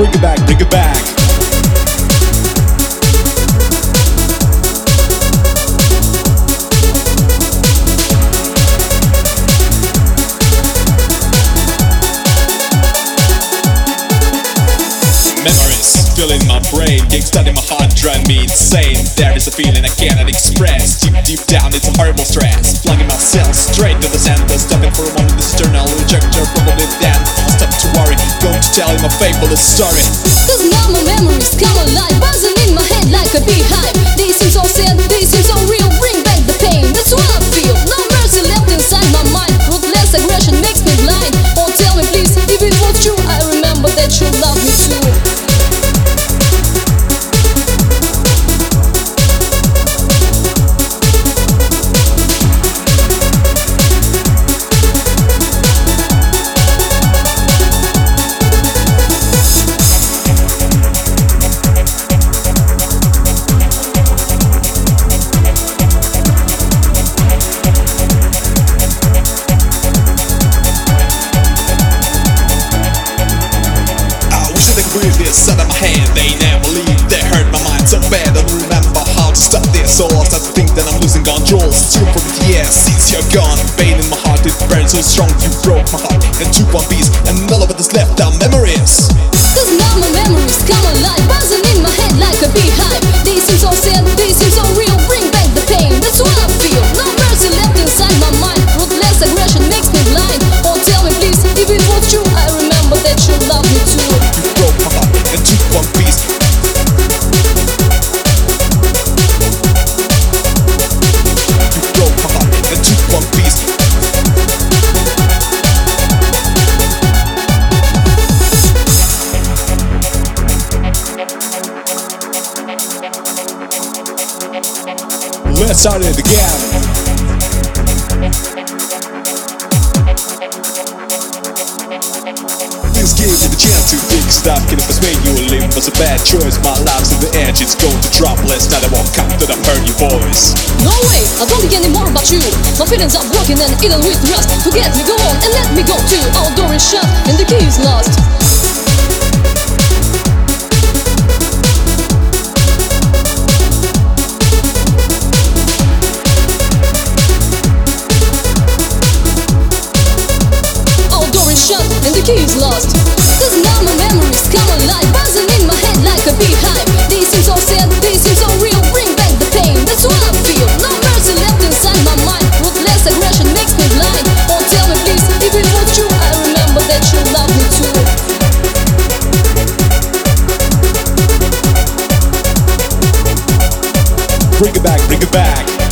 Bring it back, bring it back. Memories filling my brain, getting stuck in my heart, driving me insane. There is a feeling I cannot express. Deep down, it's a horrible stress. Plugging myself straight to the center, stopping for a moment. This eternal rejector, probably then I'll stop to worry, going to tell you my fabulous story. Cause now my memories come alive, buzzing in my head like a beehive. They seem so sad, they seem so real, bring back the pain. That's what I feel, no mercy left inside my mind. Ruthless aggression makes me blind. Oh, tell me please, if it was true, I remember that you love me too. Breathe this out of my hand, they never leave. They hurt my mind so bad, I don't remember how to stop this. So I start to think that I'm losing control. Still from it, yeah, since you're gone. Pain in my heart, it burns so strong. You broke my heart into one piece, and all of it is left are memories. Cause now my memories come alive, buzzing in my head like a beehive. They seem so sad, they seem so real, bring back the pain. That's what I feel, no mercy left inside my mind. Ruthless aggression makes me blind. Oh, tell me please, if it was true, I remember that you love me too. You broke my heart into one piece. You broke my heart into one piece. Let's start it again. This gave me the chance to think, stop, can it was made you live was a bad choice. My life's on the edge, it's going to drop. Last night I woke up that I heard your voice. No way, I don't think anymore about you. My feelings are broken and eaten with rust. Forget me, go on and let me go too. Our door is shut and the key is lost. And the key is lost. Cause now my memories come alive, buzzing in my head like a beehive. They seem so sad, they seem so real, bring back the pain. That's what I feel, no mercy left inside my mind. Ruthless aggression makes me blind. Oh, tell me please, if it was true, I remember that you love me too. Bring it back, bring it back.